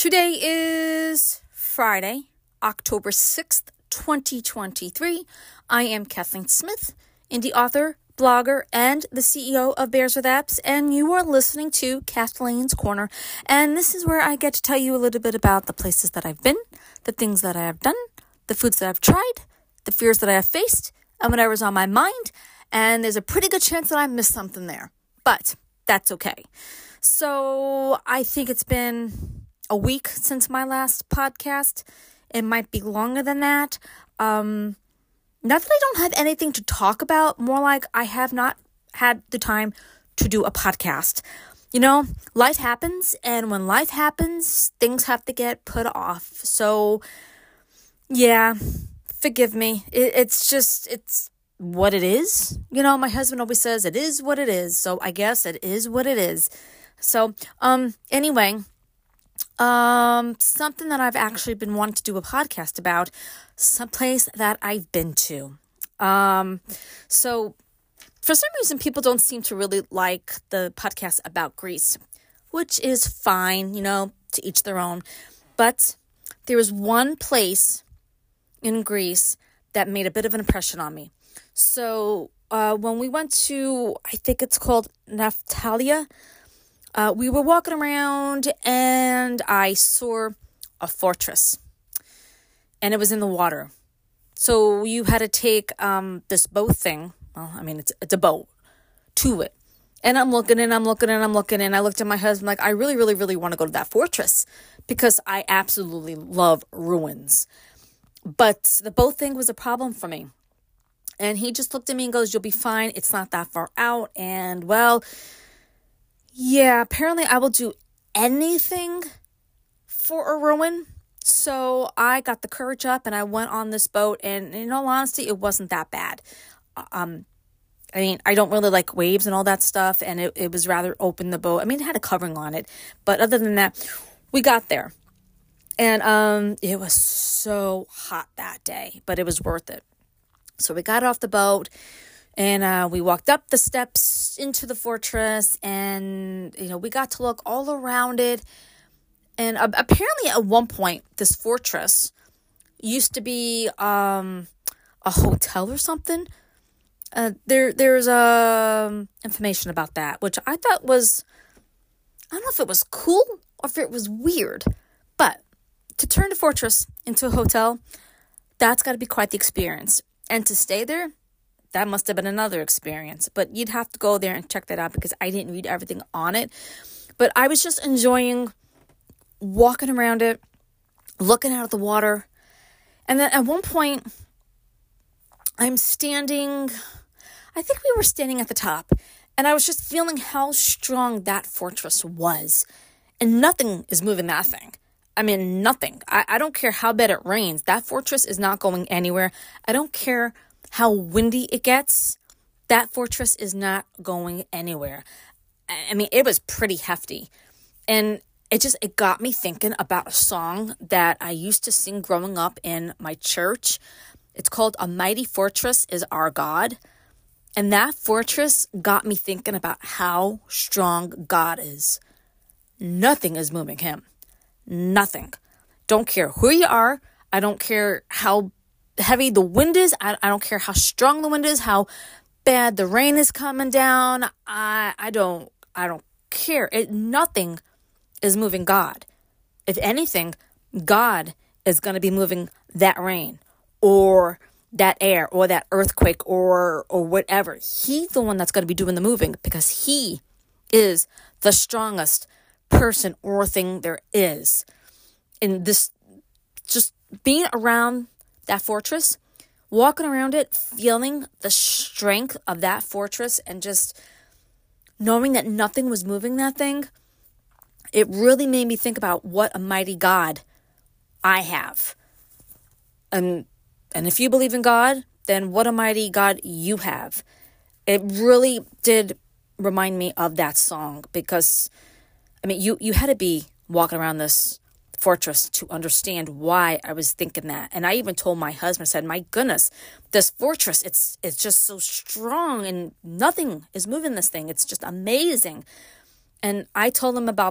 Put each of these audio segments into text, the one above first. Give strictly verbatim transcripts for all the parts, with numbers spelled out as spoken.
Today is Friday, October sixth, twenty twenty-three. I am Kathleen Smith, indie author, blogger, and the C E O of Bears with Apps, and you are listening to Kathleen's Corner. And this is where I get to tell you a little bit about the places that I've been, the things that I have done, the foods that I've tried, the fears that I have faced, and whatever's on my mind. And there's a pretty good chance that I missed something there, but that's okay. So I think it's been a week since my last podcast. It might be longer than that. Um, not that I don't have anything to talk about, more like I have not had the time to do a podcast. You know, life happens, and when life happens, things have to get put off. So, yeah, forgive me. It, it's just, it's what it is. You know, my husband always says it is what it is. So I guess it is what it is. So, um, anyway, um, something that I've actually been wanting to do a podcast about, someplace that I've been to. Um, so for some reason, people don't seem to really like the podcast about Greece, which is fine, you know, to each their own. But there was one place in Greece that made a bit of an impression on me. So, uh, when we went to, I think it's called Naftalia, Uh, we were walking around and I saw a fortress, and it was in the water. So you had to take um, this boat thing. Well, I mean, it's it's a boat to it. And I'm looking and I'm looking and I'm looking and I looked at my husband like, I really, really, really want to go to that fortress because I absolutely love ruins. But the boat thing was a problem for me. And he just looked at me and goes, you'll be fine. It's not that far out. And well, yeah, apparently I will do anything for a ruin. So I got the courage up and I went on this boat, and in all honesty, it wasn't that bad. Um, I mean, I don't really like waves and all that stuff, and it, it was rather open, the boat. I mean, it had a covering on it, but other than that, we got there. And um, it was so hot that day, but it was worth it. So we got off the boat. And uh, we walked up the steps into the fortress, and, you know, we got to look all around it. And uh, apparently at one point, this fortress used to be um, a hotel or something. Uh, there, There's um, information about that, which I thought was, I don't know if it was cool or if it was weird. But to turn the fortress into a hotel, that's got to be quite the experience. And to stay there, that must have been another experience. But you'd have to go there and check that out because I didn't read everything on it. But I was just enjoying walking around it, looking out at the water. And then at one point, I'm standing, I think we were standing at the top. And I was just feeling how strong that fortress was. And nothing is moving that thing. I mean, nothing. I, I don't care how bad it rains. That fortress is not going anywhere. I don't care how windy it gets. That fortress is not going anywhere. I mean, it was pretty hefty. And it just, it got me thinking about a song that I used to sing growing up in my church. It's called A Mighty Fortress is Our God. And that fortress got me thinking about how strong God is. Nothing is moving him. Nothing. Don't care who you are. I don't care how heavy the wind is. I, I don't care how strong the wind is, how bad the rain is coming down. I I don't I don't care. It nothing is moving God. If anything, God is going to be moving that rain or that air or that earthquake or or whatever. He's the one that's going to be doing the moving because he is the strongest person or thing there is. And this, just being around that fortress, walking around it, feeling the strength of that fortress and just knowing that nothing was moving that thing, it really made me think about what a mighty God I have. And, and if you believe in God, then what a mighty God you have. It really did remind me of that song because, I mean, you, you had to be walking around this fortress to understand why I was thinking that. And I even told my husband, I said, my goodness, this fortress, it's it's just so strong and nothing is moving this thing. It's just amazing. And I told him about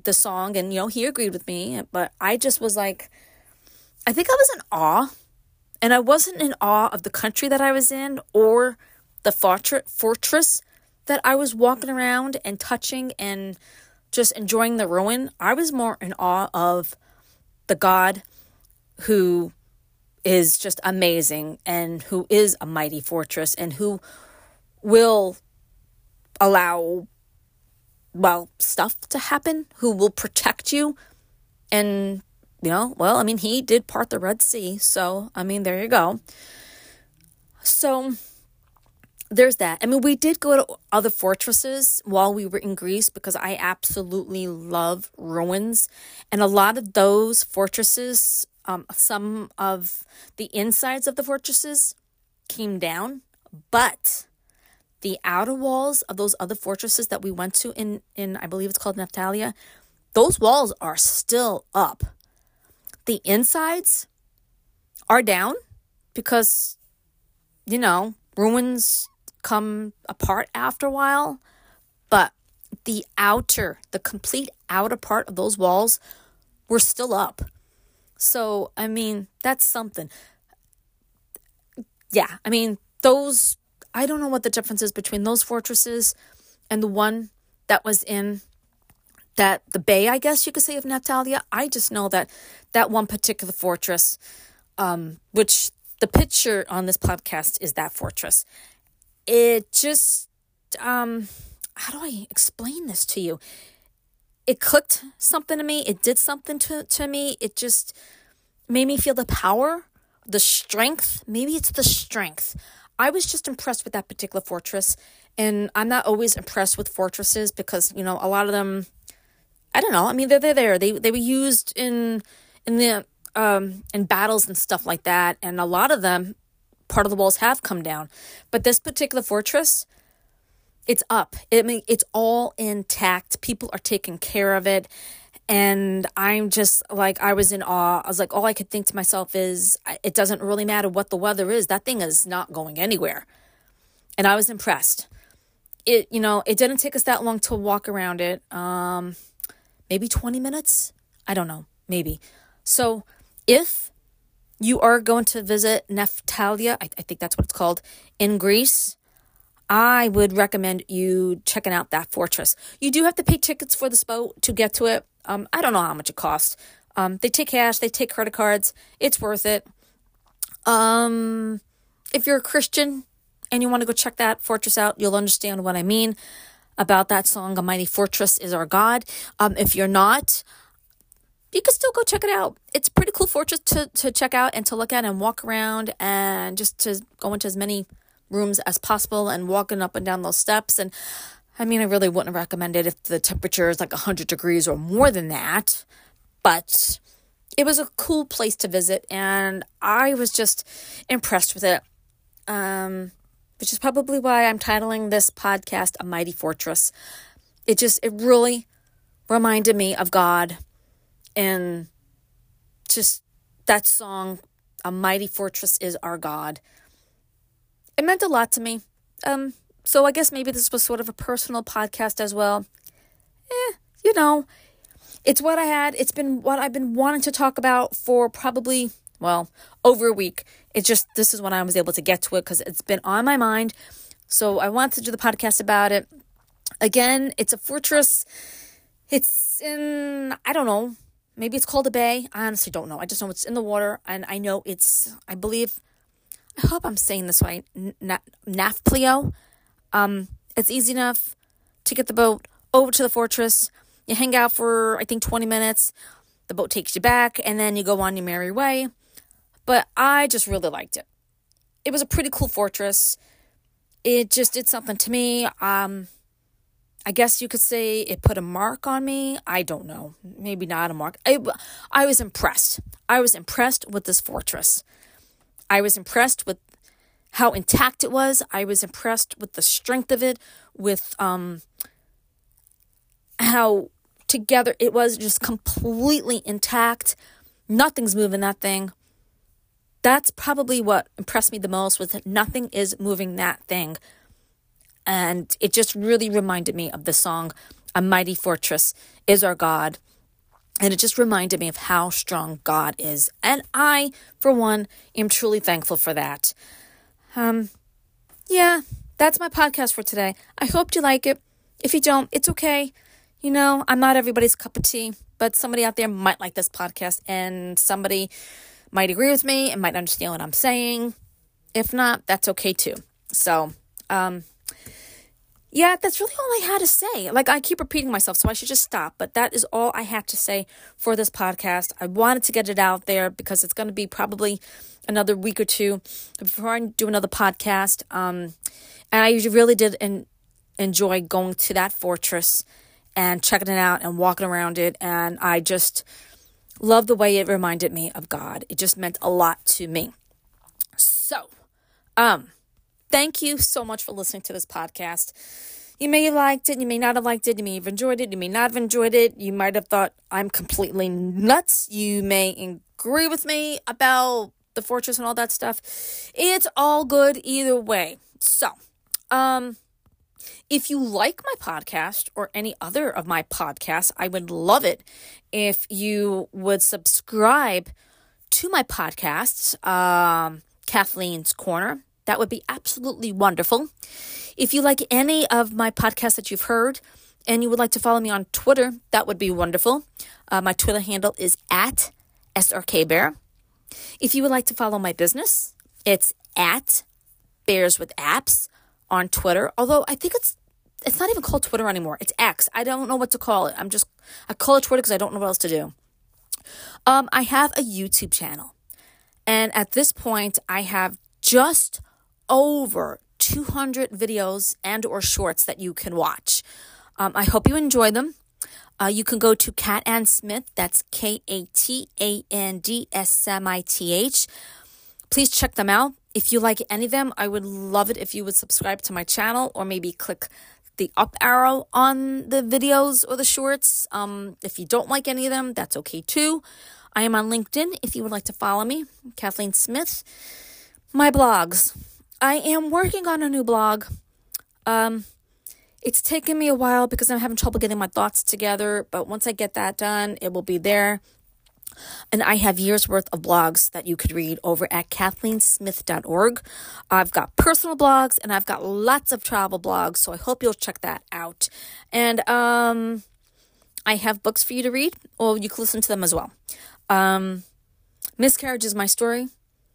the song, and, you know, he agreed with me, but I just was like, I think I was in awe, and I wasn't in awe of the country that I was in or the fortress that I was walking around and touching and just enjoying the ruin. I was more in awe of the God who is just amazing and who is a mighty fortress and who will allow, well, stuff to happen, who will protect you. And, you know, well, I mean, he did part the Red Sea. So, I mean, there you go. So there's that. I mean, we did go to other fortresses while we were in Greece because I absolutely love ruins. And a lot of those fortresses, um, some of the insides of the fortresses came down, but the outer walls of those other fortresses that we went to in, in I believe it's called Naftalia, those walls are still up. The insides are down because, you know, ruins come apart after a while, but the outer, the complete outer part of those walls were still up. So, I mean, that's something. Yeah, I mean, those, I don't know what the difference is between those fortresses and the one that was in that, the bay, I guess you could say, of Natalia. I just know that that one particular fortress, um, which the picture on this podcast is that fortress. It just, um, how do I explain this to you? It clicked something to me. It did something to, to me. It just made me feel the power, the strength. Maybe it's the strength. I was just impressed with that particular fortress. And I'm not always impressed with fortresses because, you know, a lot of them, I don't know. I mean, they're, they're there. They they were used in in the um in battles and stuff like that. And a lot of them, part of the walls have come down. But this particular fortress, it's up. I mean, it's all intact. People are taking care of it. And I'm just like, I was in awe. I was like, all I could think to myself is, it doesn't really matter what the weather is. That thing is not going anywhere. And I was impressed. It, you know, it didn't take us that long to walk around it. Um, maybe twenty minutes. I don't know. Maybe. So if you are going to visit Naftalia, I, I think that's what it's called, in Greece, I would recommend you checking out that fortress. You do have to pay tickets for this boat to get to it. Um, I don't know how much it costs. Um, they take cash, they take credit cards. It's worth it. Um, if you're a Christian and you want to go check that fortress out, you'll understand what I mean about that song, A Mighty Fortress is Our God. Um, if you're not, you can still go check it out. It's a pretty cool fortress to, to check out and to look at and walk around and just to go into as many rooms as possible and walking up and down those steps. And I mean, I really wouldn't recommend it if the temperature is like one hundred degrees or more than that. But it was a cool place to visit, and I was just impressed with it. Um, which is probably why I'm titling this podcast A Mighty Fortress. It just, it really reminded me of God, and just that song, A Mighty Fortress is Our God. It meant a lot to me. Um, so I guess maybe this was sort of a personal podcast as well. Eh, you know, it's what I had. It's been what I've been wanting to talk about for probably, well, over a week. It's just, this is when I was able to get to it because it's been on my mind. So I wanted to do the podcast about it. Again, it's a fortress. It's in, I don't know, maybe it's called a bay. I honestly don't know. I just know it's in the water, and I know it's, I believe, I hope I'm saying this right, N- Nafplio. Um, it's easy enough to get the boat over to the fortress. You hang out for, I think, twenty minutes. The boat takes you back, and then you go on your merry way. But I just really liked it. It was a pretty cool fortress. It just did something to me. Um, I guess you could say it put a mark on me. I don't know. Maybe not a mark. I, I was impressed. I was impressed with this fortress. I was impressed with how intact it was. I was impressed with the strength of it, with um, how together it was, just completely intact. Nothing's moving that thing. That's probably what impressed me the most, was that nothing is moving that thing. And it just really reminded me of the song, A mighty fortress is our God. And it just reminded me of how strong God is. And I, for one, am truly thankful for that. Um, yeah, that's my podcast for today. I hope you like it. If you don't, it's okay. You know, I'm not everybody's cup of tea, but somebody out there might like this podcast, and somebody might agree with me and might understand what I'm saying. If not, that's okay too. So, um... yeah, that's really all I had to say. Like, I keep repeating myself, so I should just stop. But that is all I had to say for this podcast. I wanted to get it out there because it's going to be probably another week or two before I do another podcast. Um, and I really did en- enjoy going to that fortress and checking it out and walking around it. And I just love the way it reminded me of God. It just meant a lot to me. So, um... thank you so much for listening to this podcast. You may have liked it, you may not have liked it, you may have enjoyed it, you may not have enjoyed it. You might have thought I'm completely nuts. You may agree with me about the fortress and all that stuff. It's all good either way. So, um, if you like my podcast or any other of my podcasts, I would love it if you would subscribe to my podcasts, um, Kathleen's Corner. That would be absolutely wonderful. If you like any of my podcasts that you've heard and you would like to follow me on Twitter, that would be wonderful. Uh, my Twitter handle is at S R K Bear. If you would like to follow my business, it's at Bears with Apps on Twitter. Although I think it's it's not even called Twitter anymore. It's X. I don't know what to call it. I'm just, I call it Twitter because I don't know what else to do. Um, I have a YouTube channel. And at this point, I have just over two hundred videos and or shorts that you can watch. Um, I hope you enjoy them. Uh, you can go to Kat Ann Smith. That's K A T A N D S M I T H. Please check them out. If you like any of them, I would love it if you would subscribe to my channel or maybe click the up arrow on the videos or the shorts. Um, if you don't like any of them, that's okay too. I am on LinkedIn if you would like to follow me, Kathleen Smith. My blogs. I am working on a new blog. Um, it's taken me a while because I'm having trouble getting my thoughts together, but once I get that done, it will be there. And I have years worth of blogs that you could read over at kathleen smith dot org. I've got personal blogs and I've got lots of travel blogs, so I hope you'll check that out. And um, I have books for you to read, or you can listen to them as well. Um, Miscarriage is my story.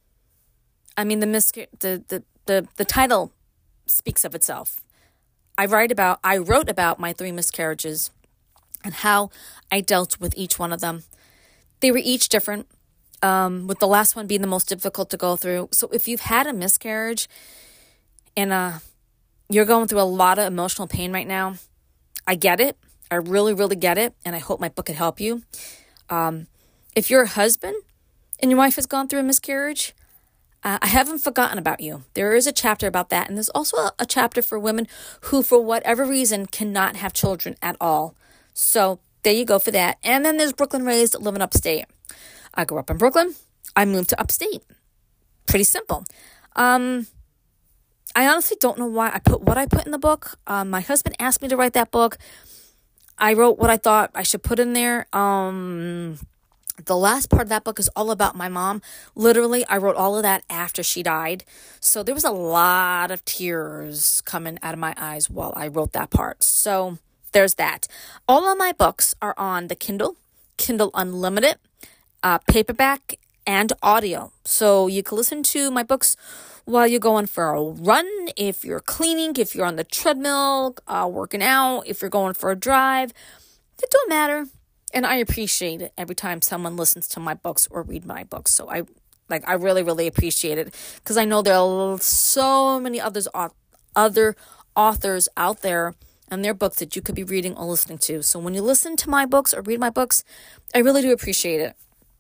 I mean, the misca- the, the the the title speaks of itself. I write about I wrote about my three miscarriages and how I dealt with each one of them. They were each different, um, with the last one being the most difficult to go through. So if you've had a miscarriage and uh, you're going through a lot of emotional pain right now, I get it. I really, really get it. And I hope my book could help you. Um, if you're a husband and your wife has gone through a miscarriage, uh, I haven't forgotten about you. There is a chapter about that. And there's also a, a chapter for women who, for whatever reason, cannot have children at all. So there you go for that. And then there's Brooklyn Raised, living upstate. I grew up in Brooklyn. I moved to upstate. Pretty simple. Um, I honestly don't know why I put what I put in the book. Um, my husband asked me to write that book. I wrote what I thought I should put in there. Um, the last part of that book is all about my mom. Literally, I wrote all of that after she died. So there was a lot of tears coming out of my eyes while I wrote that part. So there's that. All of my books are on the Kindle, Kindle Unlimited, uh, paperback, and audio. So you can listen to my books while you're going for a run, if you're cleaning, if you're on the treadmill, uh, working out, if you're going for a drive. It don't matter. And I appreciate it every time someone listens to my books or read my books. So I like I really, really appreciate it because I know there are so many others, other authors out there and their books that you could be reading or listening to. So when you listen to my books or read my books, I really do appreciate it.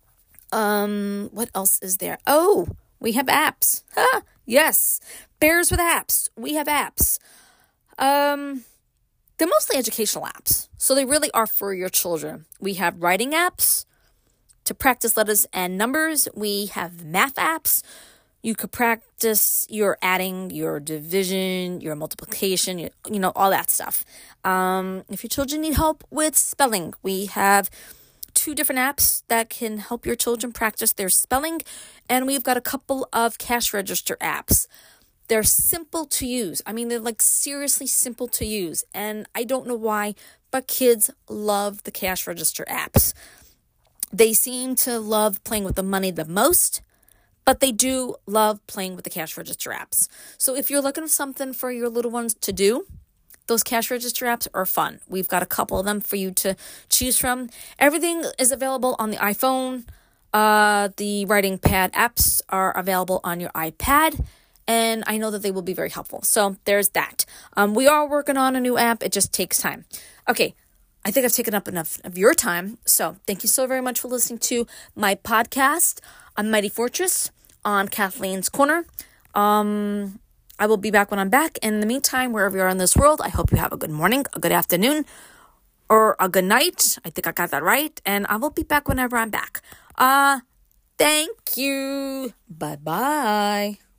Um, what else is there? Oh, we have apps. Ha, yes. Bears with apps. We have apps. Um, they're mostly educational apps. So they really are for your children. We have writing apps to practice letters and numbers. We have math apps You could practice your adding, your division, your multiplication, you, you know, all that stuff. Um, if your children need help with spelling, we have two different apps that can help your children practice their spelling. And we've got a couple of cash register apps. They're simple to use. I mean, they're like seriously simple to use. And I don't know why, but kids love the cash register apps. They seem to love playing with the money the most, but they do love playing with the cash register apps. So if you're looking for something for your little ones to do, those cash register apps are fun. We've got a couple of them for you to choose from. Everything is available on the iPhone. Uh, the writing pad apps are available on your iPad. And I know that they will be very helpful. So there's that. Um, we are working on a new app. It just takes time. Okay. I think I've taken up enough of your time. So thank you so very much for listening to my podcast on Mighty Fortress on Kathleen's Corner. Um, I will be back when I'm back. And in the meantime, wherever you are in this world, I hope you have a good morning, a good afternoon, or a good night. I think I got that right. And I will be back whenever I'm back. Uh, thank you. Bye-bye.